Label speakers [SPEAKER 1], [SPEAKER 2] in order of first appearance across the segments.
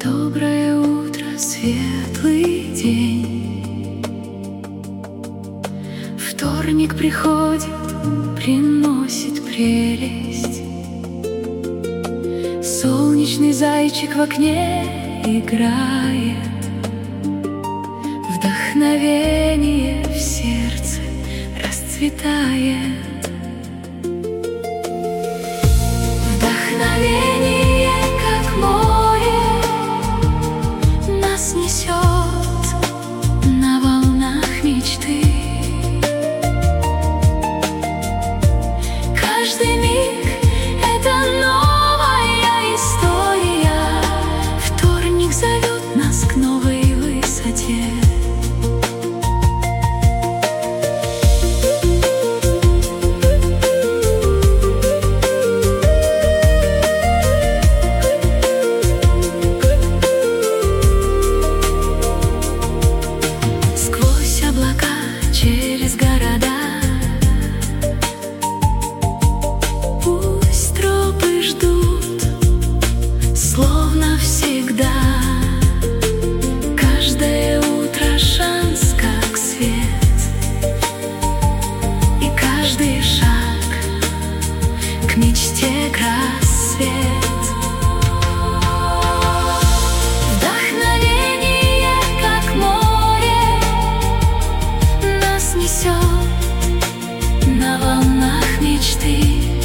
[SPEAKER 1] Доброе утро, светлый день. Вторник приходит, приносит прелесть. Солнечный зайчик в окне играет. Вдохновение в сердце расцветает. Вдохновение, как море, нас несет на волнах мечты. Каждый миг — это новая история. Вторник зовет нас к новой высоте. Через города пусть тропы ждут, словно всегда. Каждое утро шанс, как свет, и каждый шаг к мечте, к рассвет. На волнах мечты.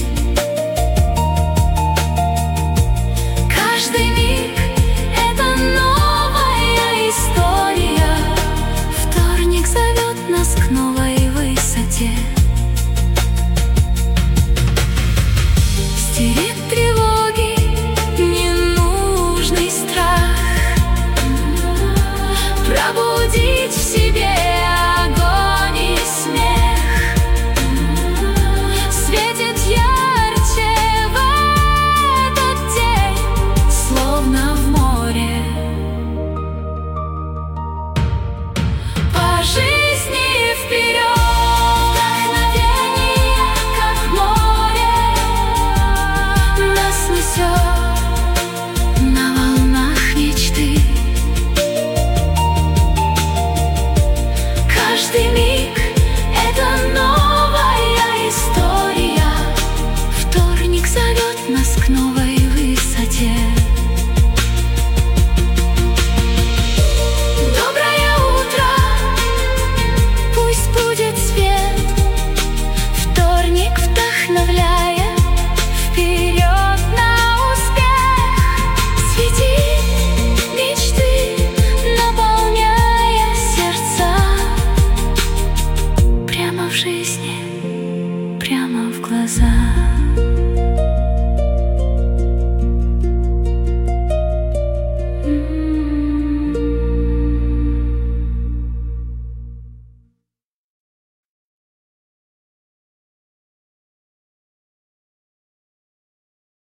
[SPEAKER 1] Каждый миг — это новая история. Вторник зовет нас к новой высоте. Стереть тревоги, ненужный страх, пробудить в себе на волнах мечты. Каждый миг — это новая история. Вторник зовет нас к новой высоте. Доброе утро, пусть будет свет. Вторник вдохновляет. Жизнь.